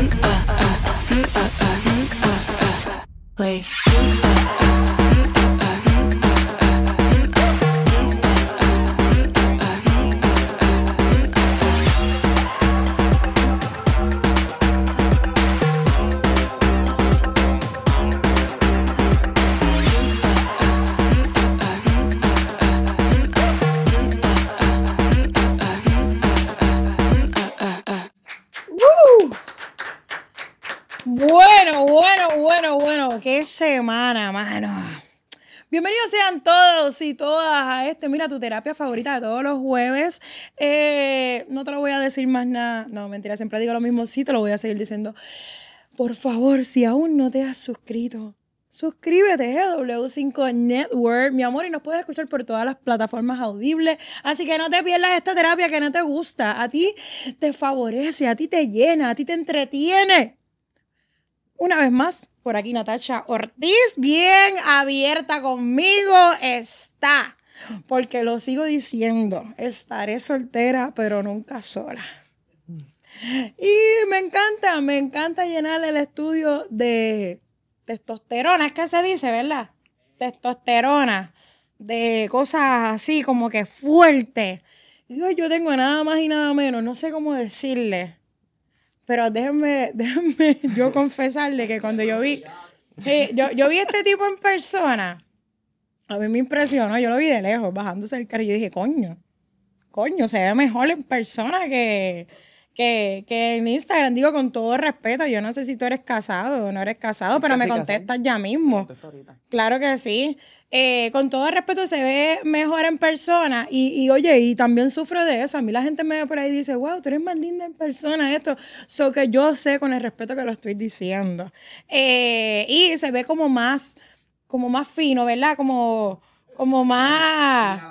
Play. Bueno, qué semana, mano. Bienvenidos sean todos y todas a mira, tu terapia favorita de todos los jueves. No te lo voy a decir más nada. No, mentira, siempre digo lo mismo. Sí, te lo voy a seguir diciendo. Por favor, si aún no te has suscrito, suscríbete a W5 Network, mi amor, y nos puedes escuchar por todas las plataformas audibles. Así que no te pierdas esta terapia que no te gusta. A ti te favorece, a ti te llena, a ti te entretiene. Una vez más, por aquí Natacha Ortiz, bien abierta conmigo está. Porque lo sigo diciendo, estaré soltera, pero nunca sola. Y me encanta llenar el estudio de testosterona, es que se dice, ¿verdad? Testosterona, de cosas así como que fuertes. Yo tengo nada más y nada menos, no sé cómo decirle. Pero déjenme yo confesarle que cuando yo vi este tipo en persona, a mí me impresionó. Yo lo vi de lejos, bajándose el carro, y yo dije, coño, se ve mejor en persona que en Instagram. Digo, con todo respeto, yo no sé si tú eres casado o no eres casado, pero me contestas ya mismo. Claro que sí. Con todo respeto, se ve mejor en persona. Y oye, y también sufro de eso. A mí la gente me ve por ahí y dice, wow, tú eres más linda en persona, esto. So que yo sé con el respeto que lo estoy diciendo. Y se ve como más fino, ¿verdad? Como más...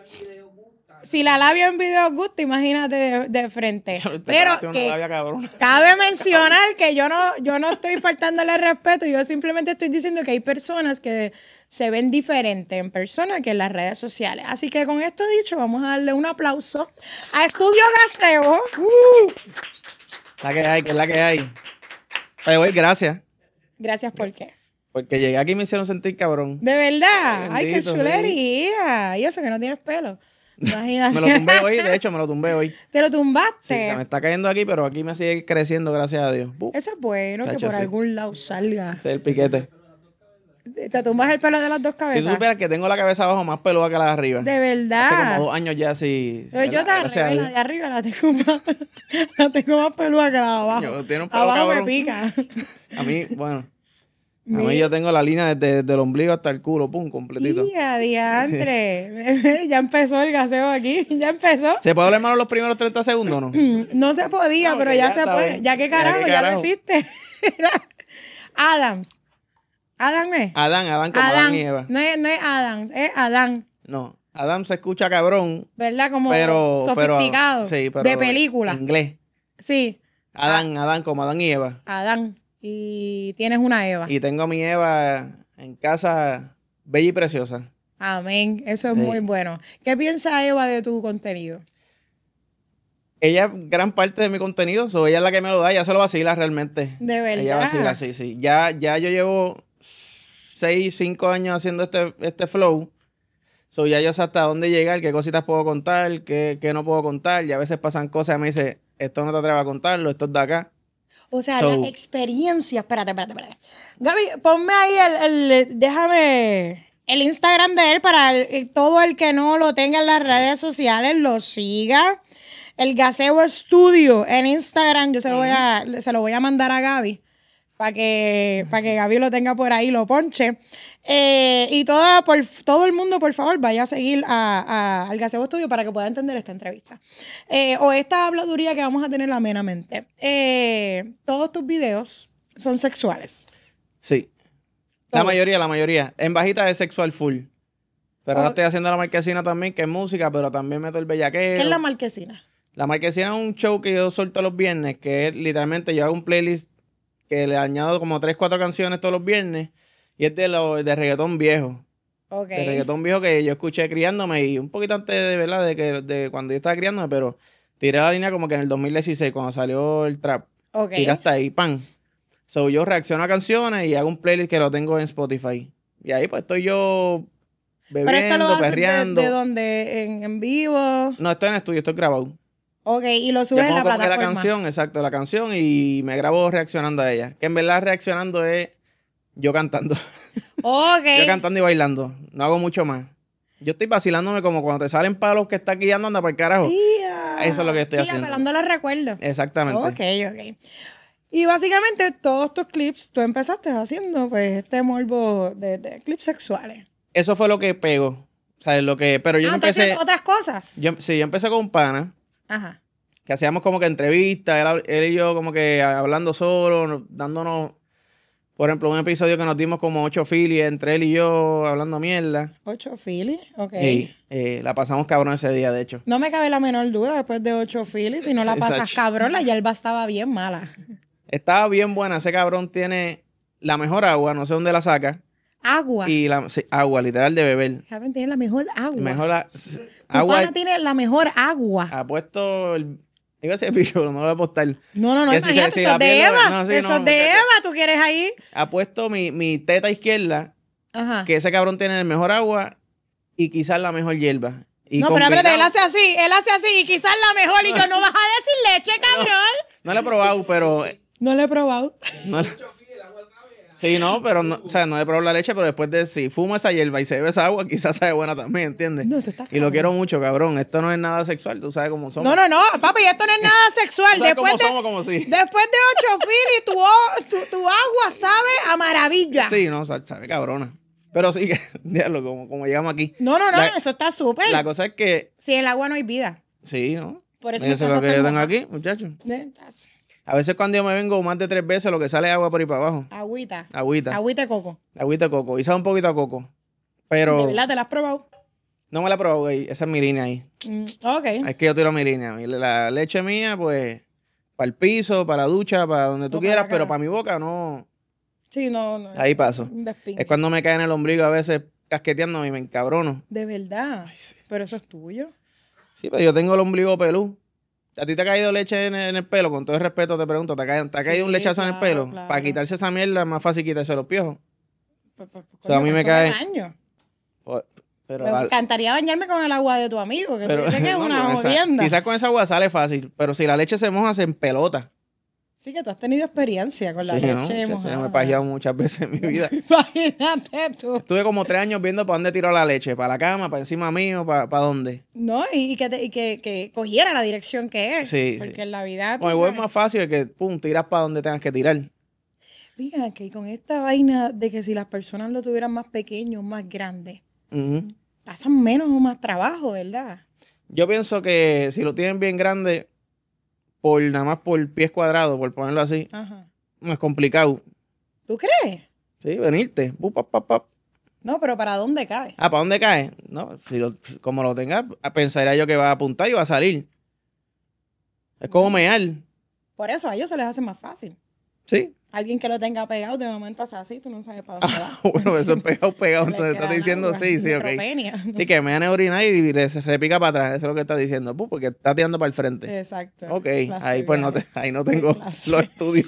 Si la labia en video gusta, imagínate de frente. Pero que cabe mencionar que yo no estoy faltándole respeto, yo simplemente estoy diciendo que hay personas que se ven diferentes en persona que en las redes sociales. Así que con esto dicho, vamos a darle un aplauso a Estudio Gazebo. La que hay, que es la que hay. Oye, güey, gracias. Gracias, ¿por qué? Porque llegué aquí y me hicieron sentir cabrón. ¿De verdad? Bendito, ay, qué chulería. Sí. Y eso que no tienes pelo. Imagínate. Me lo tumbé hoy, de hecho, me lo tumbé hoy. ¿Te lo tumbaste? Sí, se me está cayendo aquí, pero aquí me sigue creciendo, gracias a Dios. Eso es bueno, que por algún lado salga. Ese es el piquete. ¿Te tumbas el pelo de las dos cabezas? Si tú supieras que tengo la cabeza abajo más peluda que la de arriba. ¿De verdad? Hace como 2 años ya, sí. Pero yo la de arriba la tengo más peluda que la de abajo. Tiene un pelo abajo cabrón. me pica. A mí, bueno... A mí yo tengo la línea desde el ombligo hasta el culo, pum, completito. ¡Ya, diantre! Ya empezó el gaseo aquí, ya empezó. ¿Se puede hablar malo los primeros 30 segundos o no? No se podía, no, pero ya se puede. Bien. Ya que carajo, ya lo hiciste. Adams. ¿Adán es? Adán como Adán y Eva. No es Adams, es Adán. No, Adán se escucha cabrón. ¿Verdad? Como sofisticado. Sí, pero de película. En inglés. Sí. Adán como Adán y Eva. Adán. Y tienes una Eva. Y tengo a mi Eva en casa, bella y preciosa. Amén. Eso es muy bueno. ¿Qué piensa Eva de tu contenido? Ella es gran parte de mi contenido. Ella es la que me lo da. Ella se lo vacila realmente. De verdad. Ella vacila, sí. Ya yo llevo 5 años haciendo este flow. Ya yo sé hasta dónde llegar, qué cositas puedo contar, qué no puedo contar. Y a veces pasan cosas y me dice, esto no te atreves a contarlo, esto es de acá. O sea, la experiencia. Espérate. Gaby, ponme ahí déjame el Instagram de él para todo el que no lo tenga en las redes sociales, lo siga. El Gazebo Studio en Instagram, yo se lo voy a mandar a Gaby para que Gaby lo tenga por ahí, lo ponche. Y todo el mundo, por favor, vaya a seguir al Gazebo Studio para que pueda entender esta entrevista. O esta habladuría que vamos a tener amenamente. Todos tus videos son sexuales. Sí. Todos. La mayoría. En bajita es sexual full. Pero ahora estoy haciendo la marquesina también, que es música, pero también meto el bellaqueo. ¿Qué es la marquesina? La marquesina es un show que yo suelto los viernes, que es literalmente yo hago un playlist que le añado como 3-4 canciones todos los viernes. Y es de reggaetón viejo. Okay. De reggaetón viejo que yo escuché criándome y un poquito antes de verdad de cuando yo estaba criándome, pero tiré la línea como que en el 2016 cuando salió el trap. Ok. Tira hasta ahí, pan. So, yo reacciono a canciones y hago un playlist que lo tengo en Spotify. Y ahí pues estoy yo Pero esto lo bebiendo, haces perreando. de dónde, en vivo. No, estoy en estudio, estoy grabado. Ok, y lo Yo subes en pongo la como que la plataforma. canción, exacto, la canción y me grabo reaccionando a ella. Que en verdad reaccionando es yo cantando. Ok. Yo cantando y bailando. No hago mucho más. Yo estoy vacilándome como cuando te salen palos que está aquí anda para el carajo. Ia. Eso es lo que estoy Sí, haciendo. apelando los recuerdos. Exactamente. Ok. Y básicamente todos tus clips, tú empezaste haciendo pues este morbo de clips sexuales. Eso fue lo que pegó. O sea, lo que. Pero yo no ¿tú hacías empecé. otras cosas? Yo empecé con un pana. Ajá. Que hacíamos como que entrevistas, él y yo como que hablando solo, dándonos, por ejemplo, un episodio que nos dimos como 8 filis entre él y yo hablando mierda. 8 filis, ok. Y la pasamos cabrón ese día, de hecho. No me cabe la menor duda después de 8 filis, si no la Sí, pasas Sachi. cabrón, la yerba estaba bien mala. Estaba bien buena, ese cabrón tiene la mejor agua, no sé dónde la saca. Agua. Y sí, agua, literal de beber. Cabrón, tiene la mejor agua. Mejor Tu agua. pana tiene la mejor agua. Ha puesto iba a decir bicho, pero no lo voy a apostar. No, Que si imagínate, si eso la es de piel lo- Eva. no, sí, Eso no, es de muchacha. Eva, ¿tú quieres ahí? Ha puesto mi teta izquierda, Ajá. que ese cabrón tiene el mejor agua y quizás la mejor hierba. Y No, pero espérate, combinado- él hace así y quizás la mejor y yo no vas a decir leche, cabrón. No lo he probado, pero No lo he probado. no, sí, no, pero no, o sea, no he probado la leche, pero después de si fumo esa hierba y se bebe esa agua, quizás sabe buena también, ¿entiendes? No, tú estás Y lo cabrón. quiero mucho, cabrón. Esto no es nada sexual, tú sabes cómo somos. No, papi, esto no es nada sexual. Tú sabes Después cómo de, somos, como si. después de 8 filis, tu agua sabe a maravilla. Sí, no, sabe cabrona. Pero sí que, diablo, como llegamos aquí. No, La- eso está súper. La cosa es que, Si en el agua no hay vida. sí, ¿no? Por eso Eso es me lo que yo estás tengo botando. aquí, muchachos. Estás- A veces cuando yo me vengo más de 3 veces, lo que sale es agua por ahí para abajo. Agüita. Agüita. Agüita de coco. Agüita de coco. Y sabe un poquito a coco. ¿De Pero verdad te la has probado? no me la probó, güey. Esa es mi línea ahí. Ok. Es que yo tiro mi línea. La leche mía, pues, para el piso, para la ducha, para donde tú O para quieras, la pero cara. para mi boca no. Sí, no. Ahí paso. Un despingue. Es cuando me cae en el ombligo a veces casqueteando y me encabrono. De verdad. Pero eso es tuyo. Sí, pero yo tengo el ombligo pelú. ¿A ti te ha caído leche en el pelo? Con todo el respeto te pregunto, ¿te ha caído un lechazo en el claro, pelo? claro. Para quitarse esa mierda es más fácil quitarse los piojos. O sea, a mí me cae- Daño. Pero, Me encantaría bañarme con el agua de tu amigo, que pero tú dices que es no, una con esa- jodienda. quizás con esa agua sale fácil, pero si la leche se moja, se empelota. Sí, que tú has tenido experiencia con la Sí, ¿no? leche Yo mojada. me he pajeado muchas veces en mi vida. Imagínate tú. Estuve como 3 años viendo para dónde tiró la leche. Para la cama, para encima mío, para dónde. No, y que cogiera la dirección que es. Sí, Porque sí. en la vida. tú Con el huevo es sabes. más fácil que, pum, tiras para donde tengas que tirar. Diga que con esta vaina de que si las personas lo tuvieran más pequeño, más grande, Ujú. pasan menos o más trabajo, ¿verdad? Yo pienso que si lo tienen bien grande, nada más por pies cuadrados, por ponerlo así, Ajá. no es complicado. ¿Tú crees? Sí, venirte. Pap, pap, pap. No, pero ¿para dónde cae? Ah, ¿para dónde cae? No, como lo tengas, pensaría yo que va a apuntar y va a salir. Es como mear. Por eso a ellos se les hace más fácil. Sí. Alguien que lo tenga pegado de momento hace así, tú no sabes para dónde va. Bueno, eso es pegado. Le Entonces queda estás diciendo agua, sí, ok. neutropenia. Sí, que mean es orinar y se repica para atrás. Eso es lo que está diciendo. Porque está tirando para el frente. Exacto. Ok, Clase ahí pues viaje. ahí no tengo clase. los estudios.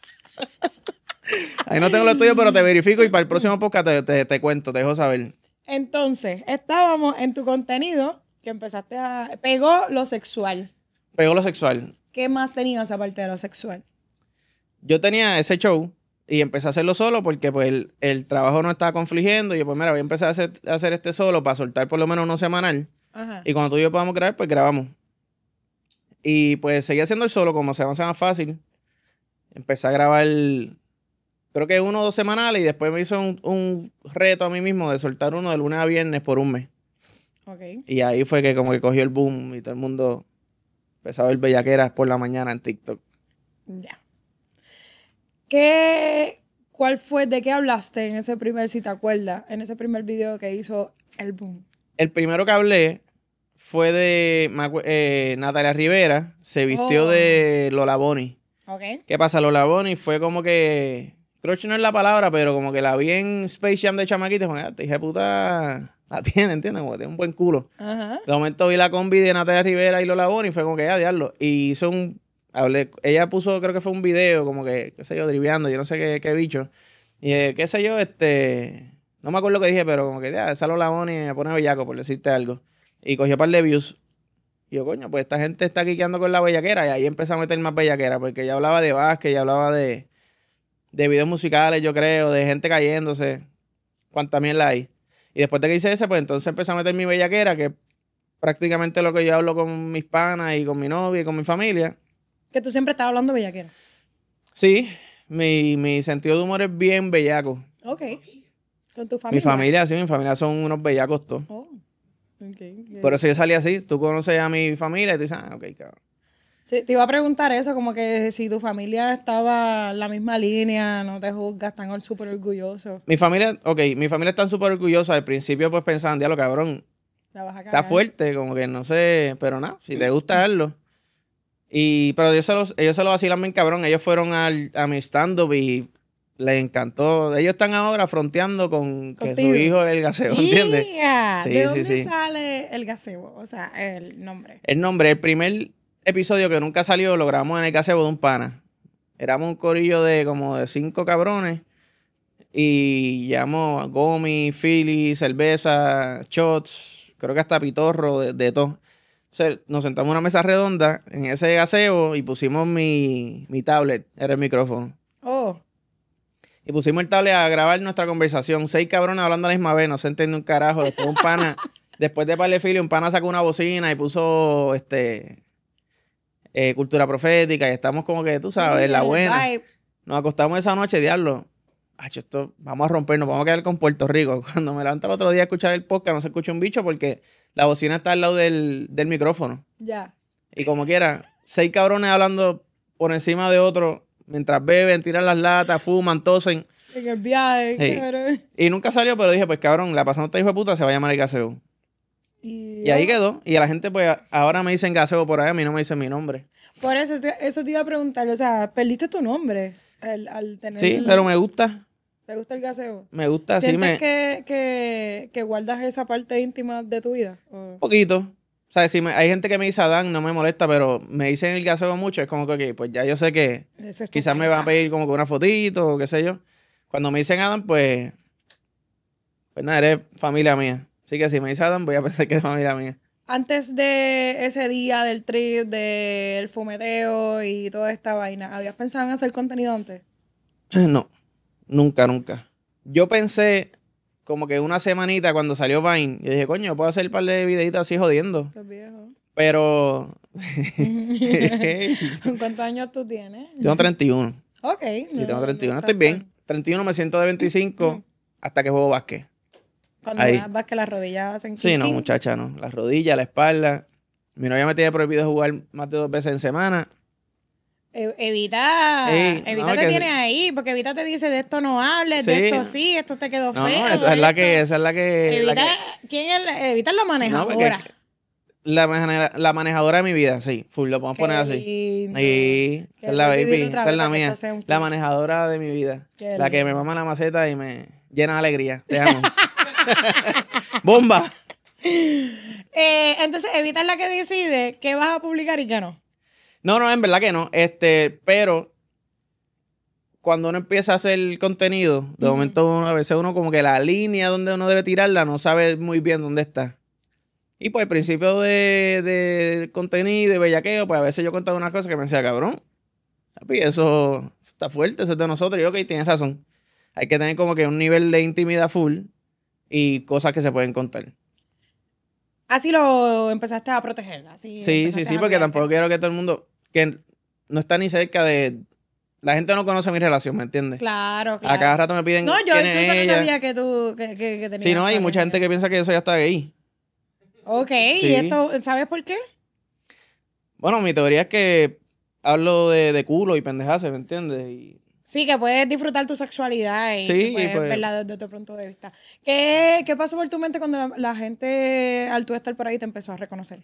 Ahí no tengo los estudios, pero te verifico y para el próximo podcast te cuento, te dejo saber. Entonces, estábamos en tu contenido que empezaste a... Pegó lo sexual. Pegó lo sexual. ¿Qué más tenías aparte de lo sexual? Yo tenía ese show y empecé a hacerlo solo porque pues el trabajo no estaba confligiendo y yo pues mira, voy a empezar a hacer este solo para soltar por lo menos uno semanal Ajá. y cuando tú y yo podamos grabar, pues grabamos. Y pues seguí haciendo el solo como se me hace más fácil. Empecé a grabar creo que 1 o 2 semanales y después me hizo un reto a mí mismo de soltar uno de lunes a viernes por un mes. Ok. Y ahí fue que como que cogió el boom y todo el mundo empezó a ver bellaqueras por la mañana en TikTok. Ya. ¿Cuál fue, de qué hablaste en ese primer, si te acuerdas, en ese primer video que hizo el boom? El primero que hablé fue de Natalia Rivera, se vistió Oh. de Lola Bonnie. Ok. ¿Qué pasa? Lola Bonnie fue como que, crush no es la palabra, pero como que la vi en Space Jam de chamaquita y dije, esta hija de puta la tiene, ¿entiendes? Como que tiene un buen culo. Ajá. De momento vi la combi de Natalia Rivera y Lola Bonnie y fue como que, ya, diablo. Y hizo ella puso, creo que fue un video, como que, qué sé yo, driveando, yo no sé qué bicho. Y qué sé yo, no me acuerdo lo que dije, pero como que ya, salo la ONI y me pone bellaco, por decirte algo. Y cogió un par de views. Y yo, coño, pues esta gente está quiqueando con la bellaquera. Y ahí empecé a meter más bellaquera, porque ella hablaba de básquet, ella hablaba de videos musicales, yo creo, de gente cayéndose. Cuánta mierda hay. Y después de que hice ese, pues entonces empecé a meter mi bellaquera, que es prácticamente lo que yo hablo con mis panas y con mi novia y con mi familia. Que tú siempre estás hablando bellaquera. Sí, mi sentido de humor es bien bellaco. Ok. ¿Con tu familia? Mi familia son unos bellacos todos. Oh. Okay. Por eso yo salí así. Tú conoces a mi familia y tú dices, ok, cabrón. Sí, te iba a preguntar eso, como que si tu familia estaba en la misma línea, no te juzgas, están súper orgullosos. Mi familia está súper orgullosa. Al principio pues pensaban, diablo, cabrón, La vas a cagar. está fuerte, como que no sé, pero nada, si te gusta verlo. Pero ellos se lo vacilan bien cabrón. Ellos fueron a mi stand-up y les encantó. Ellos están ahora fronteando con que su hijo es el gazebo, ¿entiendes? Sí, ¿de dónde sale el gazebo? O sea, el nombre. El primer episodio que nunca salió lo grabamos en el gazebo de un pana. Éramos un corillo de como de 5 cabrones y llevamos gomi, philly, cerveza, shots, creo que hasta pitorro, de todo. Nos sentamos en una mesa redonda en ese gazebo y pusimos mi tablet, era el micrófono. Oh. Y pusimos el tablet a grabar nuestra conversación. 6 cabrones hablando a la misma vez, no se entiende un carajo. Después un pana, después de parle fili, un pana sacó una bocina y puso cultura profética y estamos como que, tú sabes, la buena. Vibe. Nos acostamos esa noche, diablo. Vamos a rompernos, vamos a quedar con Puerto Rico. Cuando me levanto el otro día a escuchar el podcast, no se escucha un bicho porque la bocina está al lado del micrófono. Ya. Y como quiera, 6 cabrones hablando por encima de otro, mientras beben, tiran las latas, fuman, tosen. En el viaje, Sí. cabrón. Y nunca salió, pero dije, pues cabrón, la pasamos esta hijo de puta, se va a llamar el Gaseo. Y ahí quedó. Y a la gente, pues, ahora me dicen Gaseo por ahí, a mí no me dicen mi nombre. Por eso te iba a preguntar, o sea, perdiste tu nombre al tener... Sí, pero me gusta. ¿Te gusta el gaseo? Me gusta, sí. ¿Sientes que guardas esa parte íntima de tu vida? Un poquito. O sea, si hay gente que me dice Adán, no me molesta, pero me dicen el Gaseo mucho, es como que, ok, pues ya yo sé que quizás me van a pedir como que una fotito o qué sé yo. Cuando me dicen Adán, pues nada, eres familia mía. Así que si me dice Adán, voy a pensar que eres familia mía. Antes de ese día del trip, del fumeteo y toda esta vaina, ¿habías pensado en hacer contenido antes? No, nunca. Yo pensé como que una semanita cuando salió Vine, yo dije, coño, puedo hacer un par de videitos así jodiendo. Estás viejo. Pero... ¿Cuántos años tú tienes? Tengo 31. Ok. Sí, tengo 31. Estoy bien. 31 me siento de 25 hasta que juego básquet. Cuando vas que las rodillas hacen Sí, no, kicking. muchacha, no. Las rodillas, la espalda. Mi novia me tiene prohibido jugar más de 2 veces en semana. Evita no, te tiene ahí, porque Evita te dice de esto no hables, Sí. de esto sí, esto te quedó No, feo. no, esa es la que... Evita, ¿quién es Evita es la No, manejadora? porque la manejadora de mi vida, sí. Full, lo podemos poner así. Lindo. Sí, Qué esa es la lindo. baby, Dilo otra esa es vez la para que mía. esto sea un La clip. manejadora de mi vida. Qué La que me lindo. mama la maceta y me llena de alegría. Te amo. ¡Bomba! Entonces, Evita es la que decide qué vas a publicar y qué no. No, en verdad que no. Pero cuando uno empieza a hacer contenido, de momento a veces uno como que la línea donde uno debe tirarla no sabe muy bien dónde está. Y pues al principio de contenido y bellaqueo, pues a veces yo contaba una cosa que me decía, cabrón, papi, eso está fuerte, eso es de nosotros. Y yo, ok, tienes razón. Hay que tener como que un nivel de intimidad full y cosas que se pueden contar. Así lo empezaste a proteger. Así Sí, empezaste a porque cuidarte. tampoco quiero que todo el mundo, que no está ni cerca de... La gente no conoce mi relación, ¿me entiendes? Claro. A cada rato me piden No, yo quién incluso es no ella. sabía que tú que tenías. Sí, no, hay pareja. mucha gente que piensa que eso ya está gay. Ok, Sí. ¿y esto, sabes por qué? Bueno, mi teoría es que hablo de culo y pendejadas, ¿me entiendes? Y Sí, que puedes disfrutar tu sexualidad y Sí, que puedes pues- verla desde otro punto de vista. ¿Qué pasó por tu mente cuando la gente, al tú estar por ahí, te empezó a reconocer?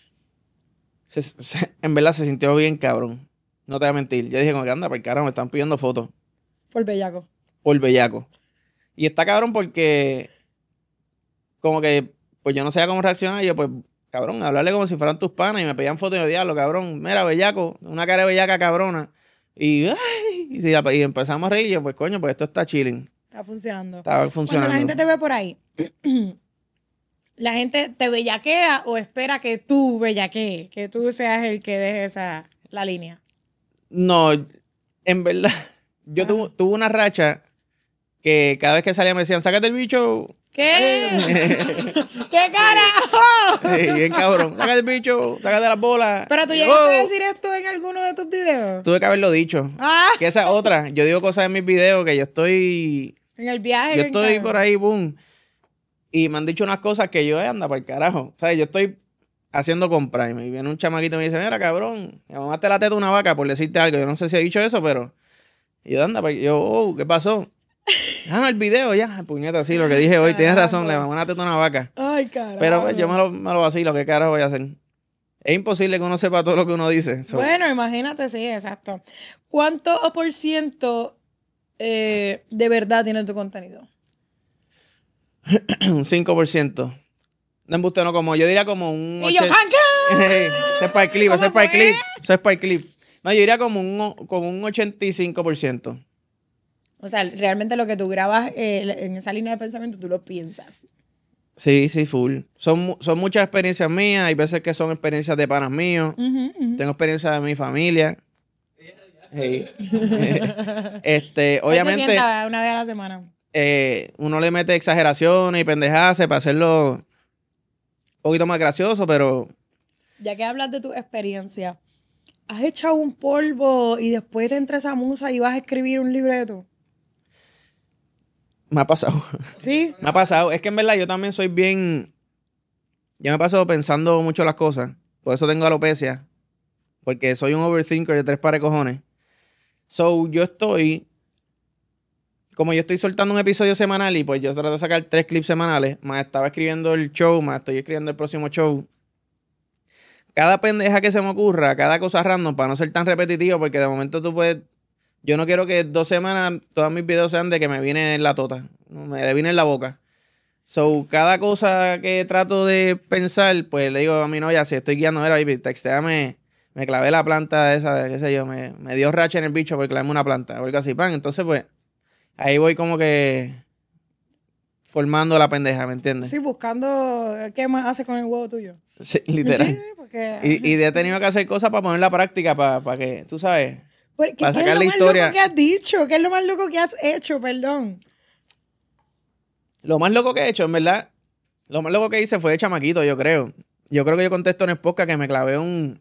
en verdad se sintió bien cabrón. No te voy a mentir. Yo dije, como que anda, por carajo, me están pidiendo fotos Por bellaco. por bellaco. Y está cabrón porque como que pues yo no sabía cómo reaccionar y yo pues cabrón, hablarle como si fueran tus panas y me pedían fotos y yo, diablo, cabrón, mira, bellaco, una cara de bellaca cabrona. Y, ay, y empezamos a reír y yo, pues coño, pues esto está chilling. Está funcionando. Estaba funcionando. Cuando la gente te ve por ahí, ¿la gente te bellaquea o espera que tú bellaquees? Que tú seas el que deje la línea. No, en verdad, yo tuve una racha que cada vez que salía me decían, sácate el bicho. ¿Qué? ¿Qué carajo? Sí, bien cabrón. Sácate el bicho, sácate las bolas. Pero tú llegaste a decir esto en alguno de tus videos. Tuve que haberlo dicho. Ah. Que esa es otra. Yo digo cosas en mis videos que yo estoy... En el viaje. Yo estoy por ahí, boom. Y me han dicho unas cosas que yo, anda, para el carajo. O sea, yo estoy haciendo compras y me viene un chamaquito y me dice, mira, cabrón, me mamaste la teta de una vaca por decirte algo. Yo no sé si he dicho eso, pero... Y yo, anda, yo, oh, ¿qué pasó? Ah, no, el video, ya, puñeta, sí, lo que dije hoy, tienes razón, le mamé una teta a una vaca. Ay, carajo. Pero pues, yo me lo vacilo, ¿qué carajo voy a hacer? Es imposible que uno sepa todo lo que uno dice. Bueno, imagínate, sí, exacto. ¿Cuánto por ciento de verdad tiene tu contenido? Un 5%. No embuste, no, como, yo diría como un... Y yo, Ese es para el clip, ese es para el clip. Eso es para el clip. No, yo diría como un 85%. O sea, realmente lo que tú grabas en esa línea de pensamiento, tú lo piensas. Sí, sí, full. Son muchas experiencias mías. Hay veces que son experiencias de panas míos. Tengo experiencias de mi familia. Sí. Obviamente... Se sienta una vez a la semana. Uno le mete exageraciones y pendejadas para hacerlo un poquito más gracioso, pero... Ya que hablas de tu experiencia, ¿has echado un polvo y después te entra esa musa y vas a escribir un libreto? Me ha pasado. ¿Sí? Me ha pasado. Es que en verdad yo también soy bien... Yo me paso pensando mucho las cosas. Por eso tengo alopecia. Porque soy un overthinker de 3 pares de cojones. So, yo estoy... Como yo estoy soltando un episodio semanal y pues yo trato de sacar 3 clips semanales, más estaba escribiendo el show, más estoy escribiendo el próximo show. Cada pendeja que se me ocurra, cada cosa random, para no ser tan repetitivo, porque de momento tú puedes... Yo no quiero que 2 semanas todos mis videos sean de que me viene en la tota, me viene en la boca. So, cada cosa que trato de pensar, pues le digo a mi novia, si estoy guiando, mira, baby, textéame, me clavé la planta esa, qué sé yo, me dio racha en el bicho porque clavé una planta, o algo así, pan. Entonces, pues, ahí voy como que formando la pendeja, ¿me entiendes? Sí, buscando qué más haces con el huevo tuyo. Sí, literal. Sí, porque... Y he tenido que hacer cosas para poner la práctica, para que, tú sabes, Porque, para ¿qué sacar es la lo más historia. loco que has dicho? ¿Qué es lo más loco que has hecho? Perdón. Lo más loco que he hecho, en verdad, lo más loco que hice fue de chamaquito, yo creo. Yo creo que yo contesto en el podcast que me clavé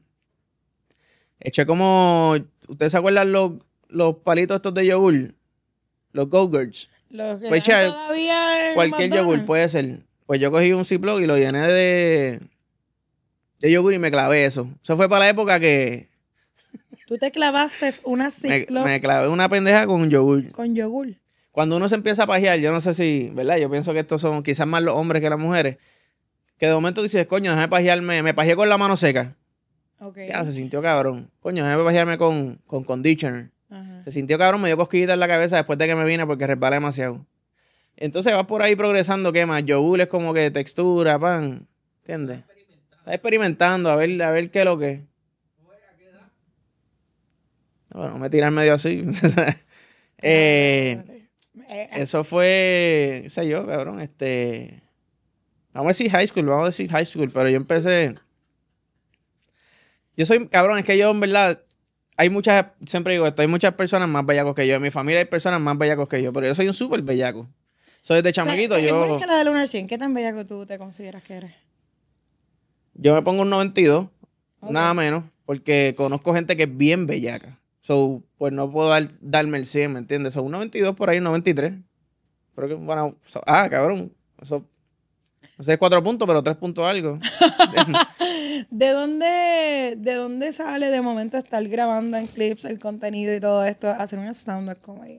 eché como... ¿Ustedes se acuerdan los palitos estos de yogur? Los Go-Gurts. Los que Pues están echa todavía en cualquier McDonald's. yogur, puede ser. Pues yo cogí un Ziploc y lo llené de yogur y me clavé eso. Eso fue para la época que Tú te clavaste una Ziploc me clavé una pendeja con yogur. con yogur. Cuando uno se empieza a pajear, yo no sé si, ¿verdad? Yo pienso que estos son quizás más los hombres que las mujeres. Que de momento dices, coño, déjame pajearme. Me pajeé con la mano seca. Ok. Ya, se sintió cabrón. Coño, déjame pajearme con conditioner. Ajá. Se sintió cabrón, me dio cosquillita en la cabeza después de que me vine porque resbalé demasiado. Entonces vas por ahí progresando, ¿qué más? Yogur es como que textura, pan. ¿Entiendes? Estás experimentando, a ver qué es lo que es. Bueno, no me tiras medio así. Eso fue, qué sé yo, cabrón, vamos a decir high school, pero yo empecé, yo soy, cabrón, es que yo en verdad, siempre digo esto, hay muchas personas más bellacos que yo, en mi familia hay personas más bellacos que yo, pero yo soy un súper bellaco. Soy desde chamaquito, En una escala del 1 al 100, ¿qué tan bellaco tú te consideras que eres? yo me pongo un 92, Ok. nada menos, porque conozco gente que es bien bellaca. So, pues no puedo darme el 100, ¿me entiendes? So, un 92 por ahí, un 93. Pero que, bueno, cabrón. Eso, no sé, 4 puntos, pero 3 puntos algo. ¿De dónde sale de momento estar grabando en clips el contenido y todo esto, hacer un stand-up comedy?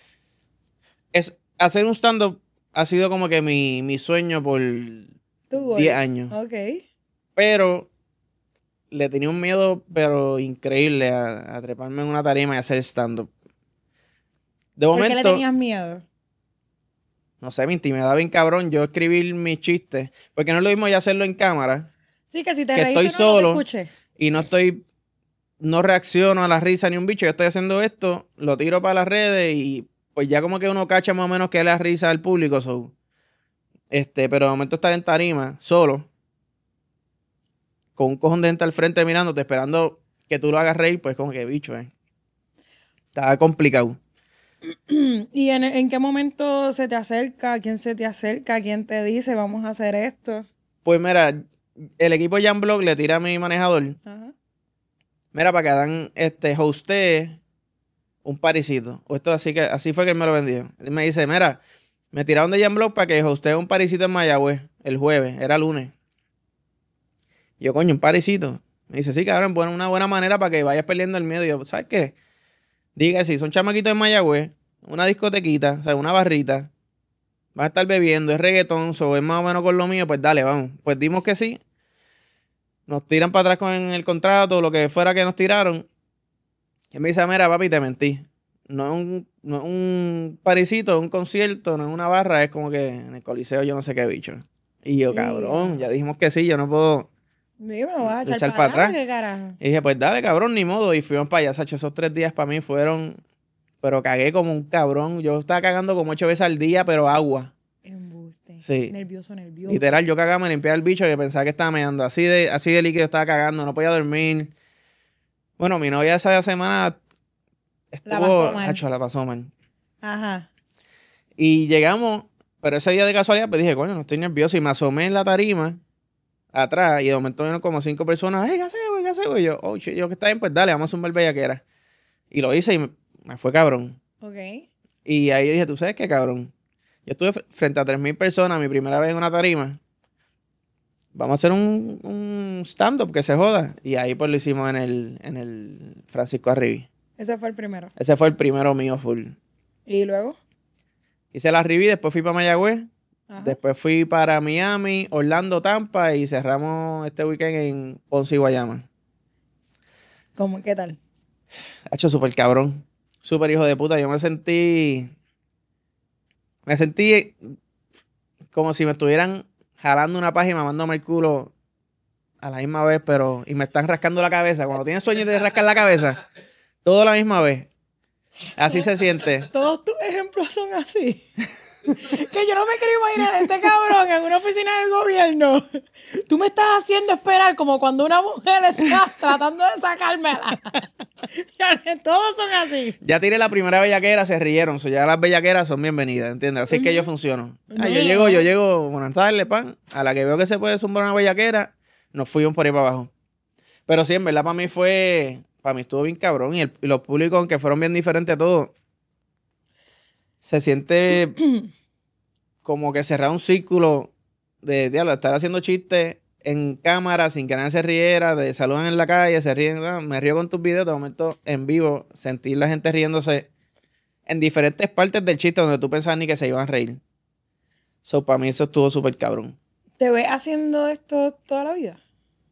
Hacer un stand-up ha sido como que mi sueño por ¿Tú, 10 años. Ok. Pero le tenía un miedo, pero increíble, a treparme en una tarima y hacer stand-up. De ¿Por momento, qué le tenías miedo? no sé, me intimidaba bien cabrón yo escribir mis chistes. Porque no es lo mismo ya hacerlo en cámara. Sí, que si te que reíste estoy no te solo escuché. y no reacciono a la risa ni un bicho, yo estoy haciendo esto, lo tiro para las redes y pues ya como que uno cacha más o menos que es la risa del público. Pero de momento estar en tarima, solo, con un cojón de gente al frente mirándote, esperando que tú lo hagas reír, pues como que bicho, Estaba complicado. ¿Y en qué momento se te acerca? ¿Quién se te acerca? ¿Quién te dice vamos a hacer esto? Pues mira, el equipo Jamblog le tira a mi manejador. Ajá. Mira, para que hagan hostee un parisito. O esto así fue que él me lo vendió. Él me dice, mira, me tiraron de Jamblog para que hostee un parisito en Mayagüez el jueves, era lunes. Y yo, coño, un parisito. Me dice, sí, cabrón, una buena manera para que vayas perdiendo el miedo. Y yo, ¿sabes qué? Diga, si son chamaquitos en Mayagüez, una discotequita, o sea, una barrita, van a estar bebiendo, es reggaetón, es más o menos con lo mío, pues dale, vamos. Pues dimos que sí. Nos tiran para atrás con el contrato, lo que fuera que nos tiraron. Y me dice, mira, papi, te mentí. No es un parisito, es un concierto, no es una barra, es como que en el Coliseo yo no sé qué bicho. Y yo, cabrón, ya dijimos que sí, yo no puedo Dime, ¿me vas a echar para atrás. ¿Qué carajo? Y dije, pues dale, cabrón, ni modo. Y fuimos para allá, Sacho. Esos 3 días para mí fueron, pero cagué como un cabrón. Yo estaba cagando como 8 veces al día, pero agua. Embuste. Sí. Nervioso. Literal, yo cagaba, me limpiaba el bicho y pensaba que estaba meando. Así de líquido estaba cagando, no podía dormir. Bueno, mi novia esa semana La pasó mal. Hacho, la pasó mal. Ajá. Y llegamos, pero ese día de casualidad, pues dije, coño, no estoy nervioso. Y me asomé en la tarima, atrás, y de momento vieron como 5 personas, ¡hey, qué hacemos, qué hacemos! Y yo, oh, shit, yo que está bien, pues dale, vamos a zumbar bellaquera. Y lo hice y me fue cabrón. Ok. Y ahí dije, ¿tú sabes qué, cabrón? Yo estuve frente a 3,000 personas, mi primera vez en una tarima. Vamos a hacer un stand-up que se joda. Y ahí pues lo hicimos en el Francisco Arribí. Ese fue el primero. Ese fue el primero mío full. ¿Y luego? Hice la Arribí, después fui para Mayagüez. Ajá. Después fui para Miami, Orlando, Tampa y cerramos este weekend en Ponce y Guayama. ¿Cómo? ¿Qué tal? Ha hecho súper cabrón. Súper hijo de puta. Yo me sentí como si me estuvieran jalando una paja y mamándome el culo a la misma vez, y me están rascando la cabeza. Cuando tienes sueño y te rascan la cabeza, todo a la misma vez. Así se siente. Todos tus ejemplos son así. Que yo no me quiero imaginar a este cabrón en una oficina del gobierno. Tú me estás haciendo esperar como cuando una mujer está tratando de sacármela. Todos son así. Ya tiré la primera bellaquera, se rieron. Ya las bellaqueras son bienvenidas, ¿entiendes? Así es que yo funciono. Yo llego, buenas tardes, pan. A la que veo que se puede zumbar una bellaquera, nos fuimos por ahí para abajo. Pero sí, en verdad, para mí estuvo bien cabrón. Y los públicos, aunque fueron bien diferentes a todos, se siente como que cerrar un círculo de diablo, estar haciendo chistes en cámara sin que nadie se riera, de saludan en la calle, se ríen, me río con tus videos, de momento en vivo, sentir la gente riéndose en diferentes partes del chiste donde tú pensabas ni que se iban a reír. So, para mí eso estuvo súper cabrón. ¿Te ves haciendo esto toda la vida?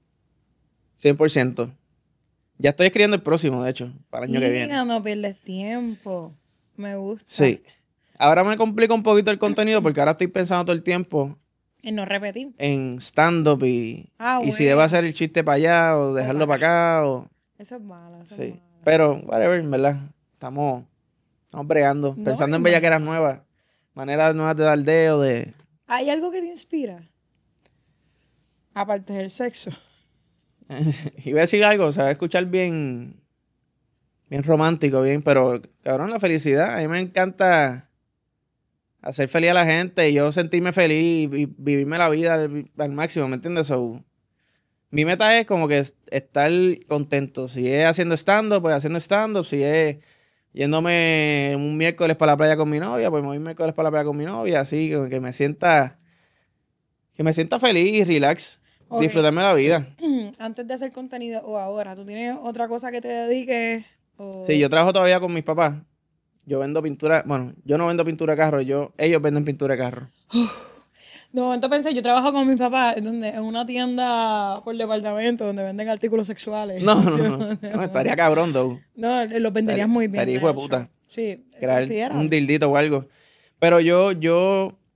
100%. Ya estoy escribiendo el próximo, de hecho, para el año que viene. No pierdes tiempo. Me gusta. Sí. Ahora me complica un poquito el contenido porque ahora estoy pensando todo el tiempo En no repetir. en stand-up y bueno. si debo hacer el chiste para allá o dejarlo para acá. Eso es malo. Eso Sí. es malo. Pero, whatever, en verdad. Estamos bregando, pensando en bellaqueras nuevas, maneras nuevas de dar dedo, de... ¿Hay algo que te inspira? Aparte del sexo. Iba a decir algo, se va a escuchar bien romántico, pero cabrón, la felicidad. A mí me encanta hacer feliz a la gente y yo sentirme feliz y vivirme la vida al máximo, ¿me entiendes? Mi meta es como que estar contento. Si es haciendo stand-up, pues haciendo stand-up. Si es yéndome un miércoles para la playa con mi novia, pues me voy un miércoles para la playa con mi novia. Así que me sienta feliz y relax. Okay. Disfrutarme la vida. Antes de hacer contenido o ahora, ¿tú tienes otra cosa que te dediques? O... Sí, yo trabajo todavía con mis papás. Yo vendo pintura, bueno, yo no vendo pintura de carro, ellos venden pintura de carro. De momento pensé, yo trabajo con mis papás en una tienda por departamento donde venden artículos sexuales. No, estaría cabrón, though. No, los venderías muy bien. Estaría hijo de puta. Sí. Crear un dildito o algo. Pero yo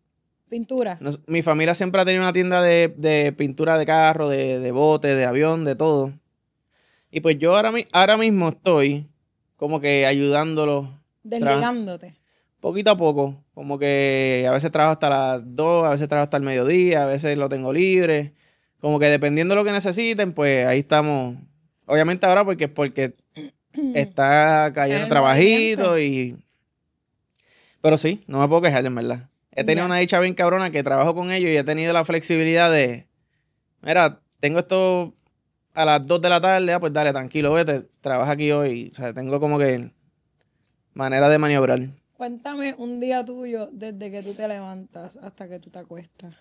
Pintura. Mi familia siempre ha tenido una tienda de pintura de carro, de bote, de avión, de todo. Y pues yo ahora mismo estoy como que ayudándolos. Desligándote. Poquito a poco. Como que a veces trabajo hasta las 2, a veces trabajo hasta el mediodía, a veces lo tengo libre. Como que dependiendo de lo que necesiten, pues ahí estamos. Obviamente ahora porque está cayendo El trabajito Pero sí, no me puedo quejar, en verdad. He tenido una dicha bien cabrona que trabajo con ellos y he tenido la flexibilidad de... Mira, tengo esto a las 2 de la tarde, pues dale, tranquilo, vete, trabaja aquí hoy. O sea, tengo como que manera de maniobrar. Cuéntame un día tuyo desde que tú te levantas hasta que tú te acuestas.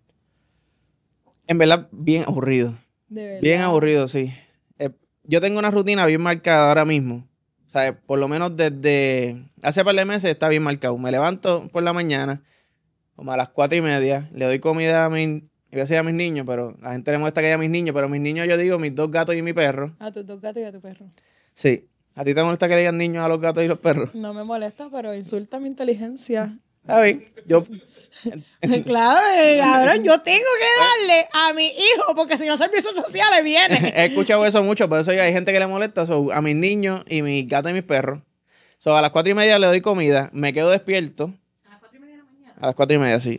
En verdad, bien aburrido. De verdad. Bien aburrido, sí. Yo tengo una rutina bien marcada ahora mismo. O sea, por lo menos desde hace par de meses está bien marcado. Me levanto por la mañana, como a las 4:30, le doy comida a iba a decir a mis niños, pero la gente le molesta que haya mis niños, pero mis niños yo digo mis 2 gatos y mi perro. A tus 2 gatos y a tu perro. Sí. ¿A ti te molesta que le digan niños a los gatos y los perros? No me molesta, pero insulta mi inteligencia. Está bien. Yo... Claro, cabrón, yo tengo que darle a mi hijo, porque si no servicios sociales viene. He escuchado eso mucho, por eso hay gente que le molesta. A mis niños y mis gatos y mis perros. A las 4:30 le doy comida, me quedo despierto. ¿A las 4:30 de la mañana? A las 4:30, sí.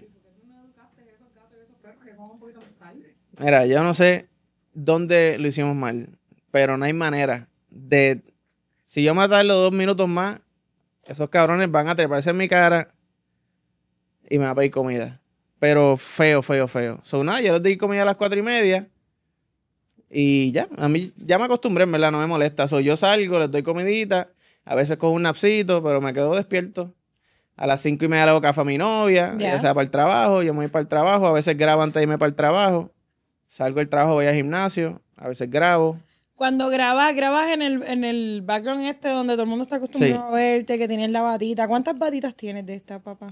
Mira, yo no sé dónde lo hicimos mal, pero no hay manera de... Si yo me tardo 2 minutos más, esos cabrones van a treparse en mi cara y me van a pedir comida. Pero feo, feo, feo. Nada, yo les doy comida a las 4:30 y ya, a mí ya me acostumbré, en verdad, no me molesta. Yo salgo, les doy comidita, a veces cojo un napsito, pero me quedo despierto. A las 5:30 le hago café a mi novia, ella se va para el trabajo, yo me voy para el trabajo, a veces grabo antes de irme para el trabajo. Salgo del trabajo, voy al gimnasio, a veces grabo. Cuando grabas en el background donde todo el mundo está acostumbrado a verte, que tienes la batita. ¿Cuántas batitas tienes de esta, papá?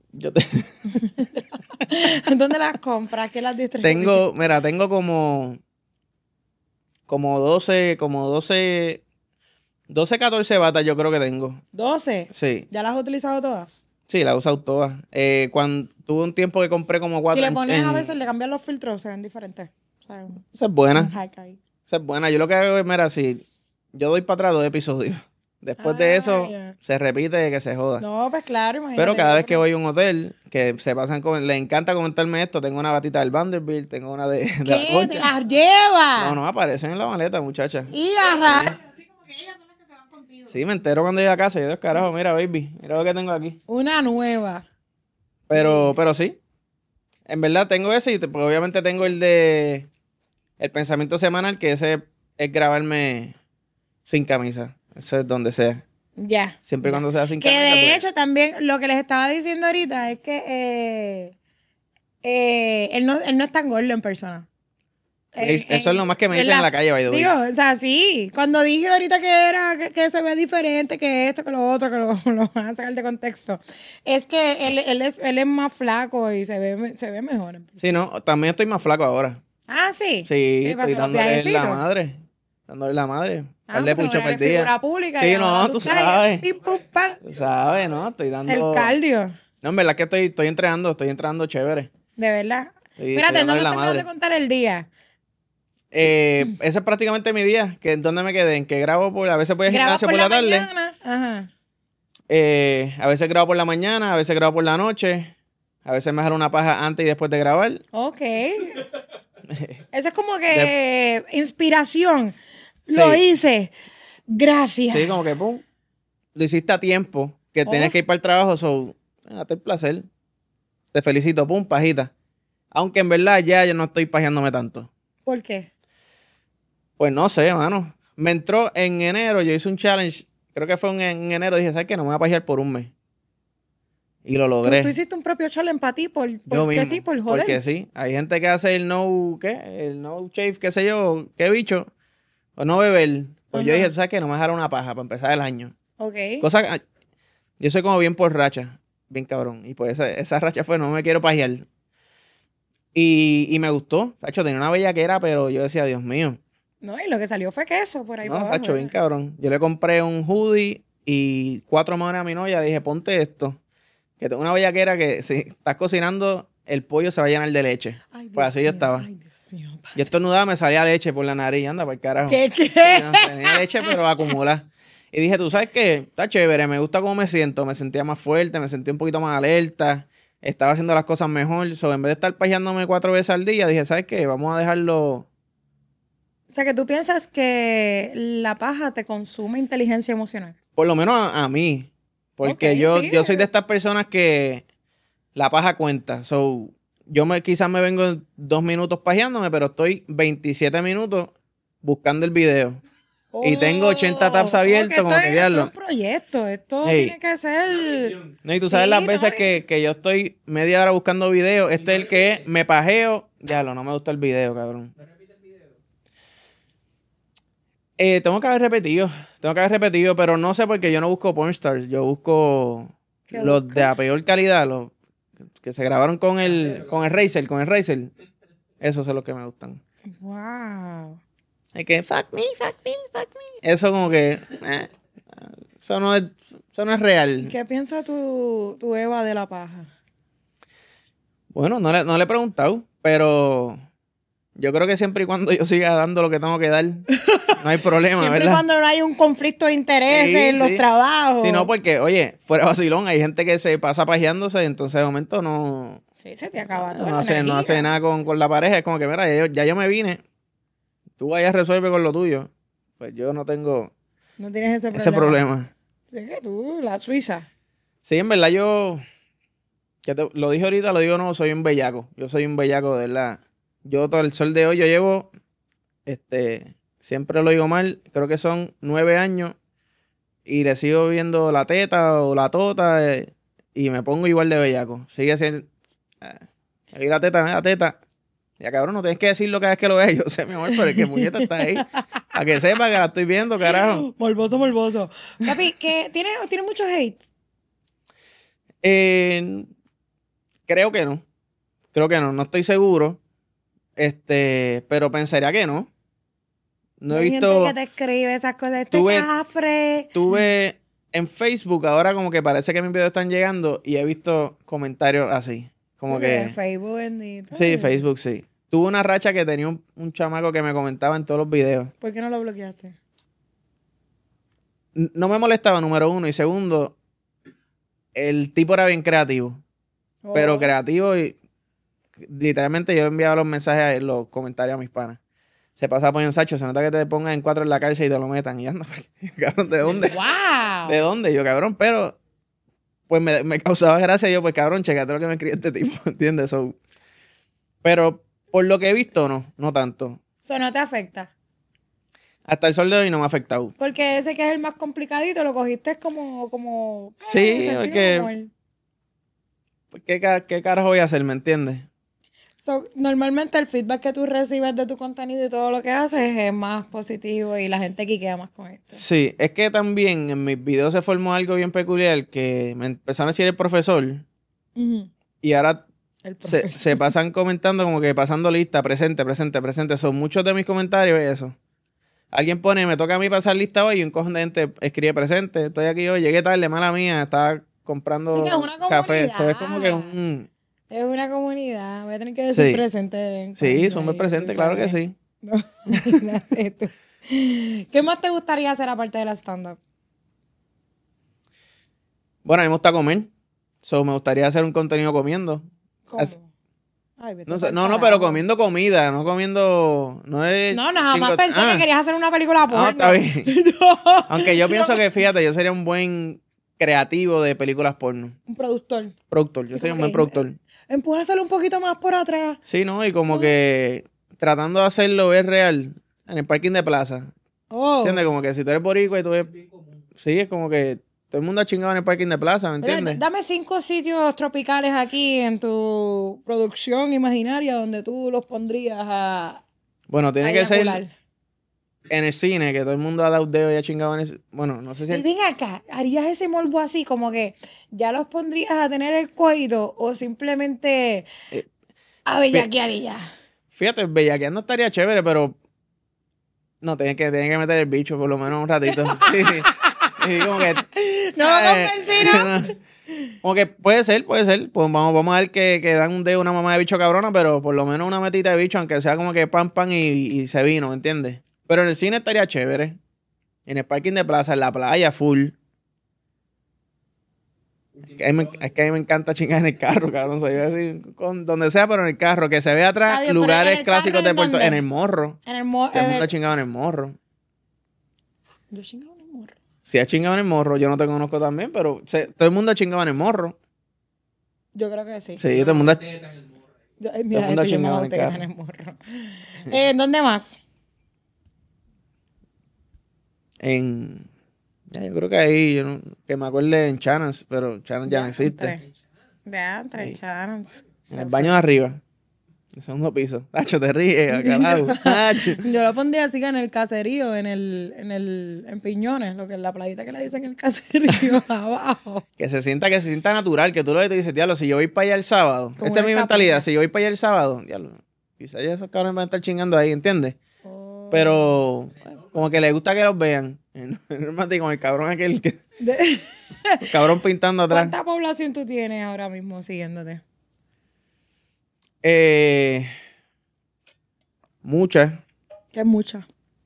¿Dónde las compras? ¿Qué las distribuyes? Tengo como 12, 14 batas yo creo que tengo. ¿12? Sí. ¿Ya las has utilizado todas? Sí, las he usado todas. Cuando tuve un tiempo que compré como 4. Si le pones a veces, le cambias los filtros, se ven diferentes. O sea, esa es buena. Esa es buena. Yo lo que hago es, mira, si yo doy para atrás 2 episodios. Después de eso, se repite que se joda. No, pues claro, imagínate. Pero cada vez que voy a un hotel, que se pasan les encanta comentarme esto, tengo una batita del Vanderbilt, tengo una de ¿Qué? la Concha. ¿Te las lleva? No, aparecen en la maleta, muchacha. Y así como que ellas son las que se van contigo. Sí, me entero cuando llego a casa y Dios carajo, mira, baby, mira lo que tengo aquí. Una nueva. Pero sí. En verdad tengo ese y pues, obviamente tengo el pensamiento semanal, que ese es grabarme sin camisa. Eso es donde sea. Ya. Siempre y cuando sea sin que camisa. Que de pues, hecho también lo que les estaba diciendo ahorita es que él no es tan gordo en persona. Eso es lo más que me dicen en la calle, by the way. Digo, o sea, sí. Cuando dije ahorita que se ve diferente, que esto, que lo otro, que lo van a sacar de contexto, es que él es más flaco y se ve mejor. Sí, no, también estoy más flaco ahora. Ah, sí. Sí, estoy dándole la madre. Dándole la madre. Darle pucho para el día. Figura pública. Sí, no, tú sabes. Pim, pum, pam. Tú sabes, ¿no? Estoy dando... El cardio. No, en verdad que estoy entrenando chévere. De verdad. Sí, espérate, no me terminas de contar el día. Ese es prácticamente mi día. ¿Dónde me quedé? En que grabo a veces voy al gimnasio por la tarde. Ajá. A veces grabo por la mañana, a veces grabo por la noche. A veces me jalo una paja antes y después de grabar. Ok. Eso es como que inspiración. Lo hice. Gracias. Sí, como que pum. Lo hiciste a tiempo. Que tienes que ir para el trabajo. Date el placer. Te felicito. Pum, pajita. Aunque en verdad ya yo no estoy pajeándome tanto. ¿Por qué? Pues no sé, mano. Me entró en enero. Yo hice un challenge. Creo que fue en enero. Dije, ¿sabes qué? No me voy a pajear por un mes. Y lo logré. ¿Tú hiciste un propio challenge para ti? ¿Por qué sí? ¿Por joder? Porque sí. Hay gente que hace el no shave, qué sé yo, qué bicho. O no beber. Pues yo dije, ¿sabes qué? No me dejaron una paja para empezar el año. Ok. Yo soy como bien por racha. Bien cabrón. Y pues esa racha fue, no me quiero pajear. Y me gustó. Tacho, tenía una bellaquera, pero yo decía, Dios mío. No, y lo que salió fue queso por ahí. No, Tacho, bien cabrón. Yo le compré un hoodie y 4 manos a mi novia. Dije, ponte esto. Que tengo una bellaquera que si estás cocinando el pollo se va a llenar de leche. Ay, Dios Pues así mío, yo estaba. Ay, Dios mío. Yo estornudaba, me salía leche por la nariz, anda por el carajo. ¿Qué? No, tenía leche, pero acumula. Y dije, tú sabes qué, está chévere, me gusta cómo me siento, me sentía más fuerte, me sentía un poquito más alerta, estaba haciendo las cosas mejor. So, en vez de estar pajeándome 4 veces al día, dije, ¿sabes qué? Vamos a dejarlo. O sea, que tú piensas que la paja te consume inteligencia emocional. Por lo menos a mí. Porque Ok, yo, sí. yo soy de estas personas que la paja cuenta. So, quizás me vengo 2 minutos pajeándome, pero estoy 27 minutos buscando el video. Y tengo 80 tabs abiertos, como que esto diablo. es un proyecto, esto Hey. tiene que ser... No, y tú sabes Sí, las no, veces que yo estoy media hora buscando videos. Este es el que es, me pajeo. Diablo, no me gusta el video, cabrón. Tengo que haber repetido, pero no sé porque yo no busco pornstars, yo busco ¿Qué los buscas? de la peor calidad, los que se grabaron con el Razer, esos son los que me gustan. Wow. Es que fuck me. Eso como que eso no es real. ¿Qué piensa tu Eva de la paja? Bueno, no le he preguntado, pero yo creo que siempre y cuando yo siga dando lo que tengo que dar, no hay problema, Siempre y ¿verdad? cuando no hay un conflicto de intereses Sí, en los sí. trabajos. Sí, no, porque, oye, fuera vacilón, hay gente que se pasa pajeándose, entonces de momento no Sí, se te acaba toda la hace energía. nada con la pareja. Es como que, mira, ya yo me vine, tú vayas resuelve con lo tuyo. Pues yo no tengo No tienes ese ese problema. Sí, que tú, la Suiza. Sí, en verdad lo dije ahorita, lo digo no, soy un bellaco. Yo soy un bellaco, de verdad. Yo todo el sol de hoy, yo llevo, siempre lo digo mal, creo que son 9 años y le sigo viendo la teta o la tota y me pongo igual de bellaco. Sigue siendo, ahí la teta. Ya cabrón, no tienes que decirlo cada vez que lo veas. Yo sé, mi amor, pero es que puñeta está ahí. A que sepa que la estoy viendo, carajo. Morboso. Papi, ¿tiene muchos hate? Creo que no. No estoy seguro. Pero pensaría que no. No he Hay visto. gente que te escribe esas cosas. Tuve- Cafre. Tuve en Facebook, ahora como que parece que mis videos están llegando y he visto comentarios así. Como que. Facebook bendito. Sí, Facebook sí. Tuve una racha que tenía un chamaco que me comentaba en todos los videos. ¿Por qué no lo bloqueaste? No me molestaba, número uno. Y segundo, el tipo era bien creativo. Pero Oh. creativo y literalmente yo enviaba los mensajes, los comentarios a mis panas. Se pasa poniendo Sacho, se nota que te pongan en 4 en la cárcel y te lo metan. Y anda, cabrón, ¿de dónde? ¡Wow! ¿De dónde? Yo, cabrón, pero pues me causaba gracia. Yo, pues cabrón, checate lo que me escribe este tipo, ¿entiendes? So, pero por lo que he visto, no tanto. Eso no te afecta. Hasta el sol de hoy no me ha afectado. Porque ese que es el más complicadito lo cogiste como Sí, sentido porque- humor. Pues, ¿qué carajo voy a hacer? ¿Me entiendes? So, normalmente el feedback que tú recibes de tu contenido y todo lo que haces es más positivo y la gente quiquea más con esto. Sí, es que también en mis videos se formó algo bien peculiar que me empezaron a decir el profesor Ujú. y ahora El se profesor. pasan comentando como que pasando lista, presente. Son muchos de mis comentarios eso. Alguien pone, me toca a mí pasar lista hoy y un cojón de gente escribe presente. Estoy aquí hoy, llegué tarde, mala mía, estaba comprando Sí, que es una café. comunidad. Eso es como que un... Es una comunidad. Voy a tener que decir Sí. presente. en Sí, cuando somos ahí, presentes, tú claro que sabes. sí. No, imagínate tú. ¿Qué más te gustaría hacer aparte de la stand-up? Bueno, a mí me gusta comer. So, me gustaría hacer un contenido comiendo. ¿Cómo? As- Ay, vete No, sé, pa'l no, pero carajo. comiendo comida, no comiendo... No, es No, jamás chingo- pensé Ah, que querías hacer una película porno. no, está bien. Aunque yo pienso que, fíjate, yo sería un buen creativo de películas porno. Un productor. Productor, yo Sí, sería un como buen que- productor. Empújaselo un poquito más por atrás. Sí, ¿no? Y como que tratando de hacerlo ver real en el parking de plaza. Oh. ¿Entiendes? Como que si tú eres boricua y tú ves... Sí, es como que todo el mundo ha chingado en el parking de plaza, ¿me entiendes? Dame 5 sitios tropicales aquí en tu producción imaginaria donde tú los pondrías a Bueno, tiene que ser eyacular. en el cine, que todo el mundo ha dado dedo y ha chingado en el... Bueno, no sé si... Y ven acá, ¿harías ese morbo así como que ya los pondrías a tener el coito o simplemente a bellaquear y ya? Fíjate, bellaqueando estaría chévere, pero... No, tienen que meter el bicho por lo menos un ratito. Sí, sí. Y como que... No lo convencí, ¿no? Como que puede ser. Pues vamos a ver que dan un dedo una mamá de bicho cabrona, pero por lo menos una metita de bicho, aunque sea como que pan y se vino, ¿me entiendes? Pero en el cine estaría chévere. En el parking de plaza, en la playa, full. Es que a mí me encanta chingar en el carro, cabrón. O sea, yo voy a decir, donde sea, pero en el carro. Que se vea atrás Está bien, lugares clásicos de Puerto... ¿dónde? En el morro. En el morro. Todo el mundo ha chingado en el morro. Yo chingaba en el morro. Si ha chingado en el morro, yo no te conozco también, pero todo el mundo ha chingado en el morro. Yo creo que sí. Sí, todo el mundo ha... Mira, mundo ha yo me chingado hago en el teta carro. en el morro. ¿Dónde más? Yo creo que ahí, que me acuerde en Channels, pero Channels ya no existe. Tres Channels. En el baño de arriba. El segundo piso. Tacho, te ríes, acalado. Tacho. Yo lo pondría así que en el caserío, en Piñones, lo que es la playita que le dicen el caserío abajo. Que se sienta natural, que tú lo ves y te dices, diablo, si yo voy para allá el sábado. Como Esta es una mi mentalidad, capilla. si yo voy para allá el sábado, diablo, quizás ya esos cabrones van a estar chingando ahí, ¿entiendes? Oh. Pero como que les gusta que los vean. Normal, con el cabrón aquel que... El cabrón pintando atrás. ¿Cuánta población tú tienes ahora mismo siguiéndote? Muchas. Que es mucha.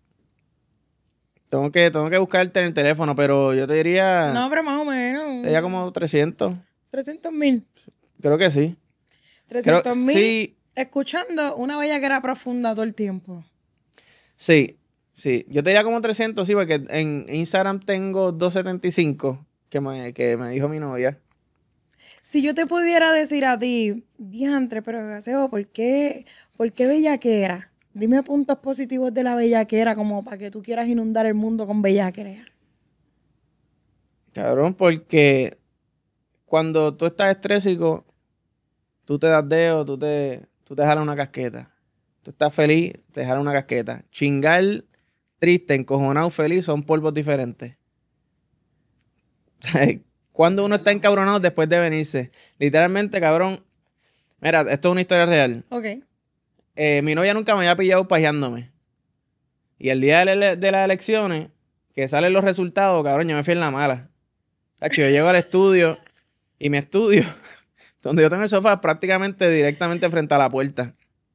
Tengo que buscarte en el teléfono, pero yo te diría... No, pero más o menos. Ella como 300. 300,000. Creo que sí. 300,000 sí. escuchando una bellaquera profunda todo el tiempo. Sí. Yo te diría como 300, sí, porque en Instagram tengo 275 que me dijo mi novia. Si yo te pudiera decir a ti, diantre, pero Gaseo, ¿por qué bellaquera? Dime puntos positivos de la bellaquera como para que tú quieras inundar el mundo con bellaquera. Cabrón, porque cuando tú estás estrésico, tú te das dedo, tú te jalas una casqueta. Tú estás feliz, te jalas una casqueta. Chingar, triste, encojonado, feliz, son polvos diferentes. Cuando uno está encabronado después de venirse. Literalmente, cabrón. Mira, esto es una historia real. Ok. Mi novia nunca me había pillado pajeándome. Y el día de las elecciones, que salen los resultados, cabrón, yo me fui en la mala. Tacho, yo llego al estudio y mi estudio, donde yo tengo el sofá, prácticamente directamente frente a la puerta.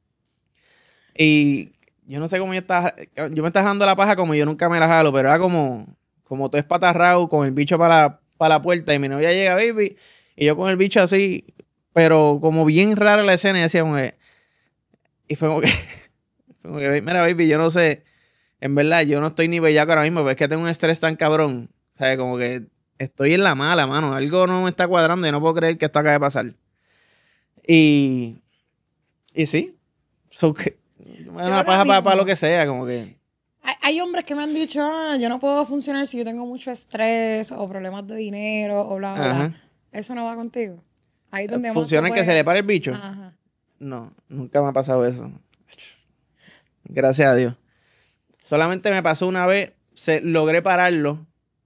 Y yo no sé cómo yo me estaba jalando la paja como yo nunca me la jalo, pero era como todo espatarrado con el bicho para la puerta. Y mi novia llega, baby, y yo con el bicho así, pero como bien rara la escena, y decía como que... Y fue como que, mira, baby, yo no sé, en verdad, yo no estoy ni bellaco ahora mismo, pero es que tengo un estrés tan cabrón, ¿sabes? Como que estoy en la mala, mano, algo no me está cuadrando y no puedo creer que esto acaba de pasar. Y sí, yo me da una paja para lo que sea, como que... Hay hombres que me han dicho, yo no puedo funcionar si yo tengo mucho estrés o problemas de dinero o bla, bla, bla. Ajá. Eso no va contigo. Ahí es donde ¿Funciona en que se le pare el bicho? Ajá. No, nunca me ha pasado eso. Gracias a Dios. Solamente me pasó una vez, logré pararlo,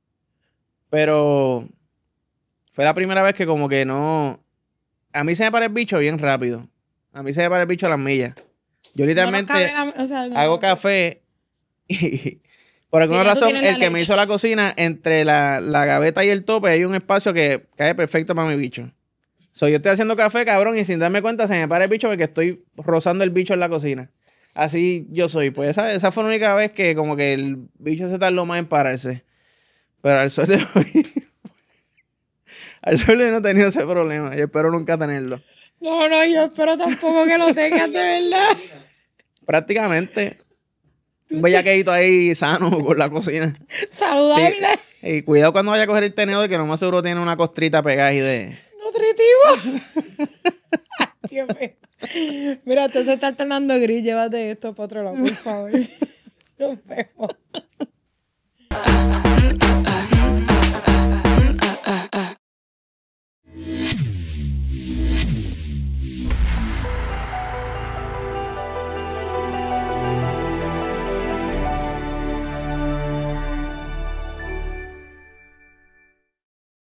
pero fue la primera vez que como que no... A mí se me para el bicho bien rápido. A mí se me para el bicho a las millas. Yo literalmente hago café y por alguna Y ya tú razón tienes la el que me leche. hizo la cocina, entre la gaveta y el tope hay un espacio que cae perfecto para mi bicho. Yo estoy haciendo café, cabrón, y sin darme cuenta se me para el bicho porque estoy rozando el bicho en la cocina. Así yo soy. Pues esa fue la única vez que como que el bicho se tardó más en pararse. Pero al sol de hoy... al sol de hoy no he tenido ese problema. Yo espero nunca tenerlo. No, yo espero tampoco que lo tengas de verdad. Prácticamente un bellaqueito ahí sano con la cocina. Saludable. Sí. Y cuidado cuando vaya a coger el tenedor, que lo más seguro tiene una costrita pegada ahí de... Nutritivo. Dios mío. Mira, te se está tornando gris. Llévate esto para otro lado, por favor. Nos vemos.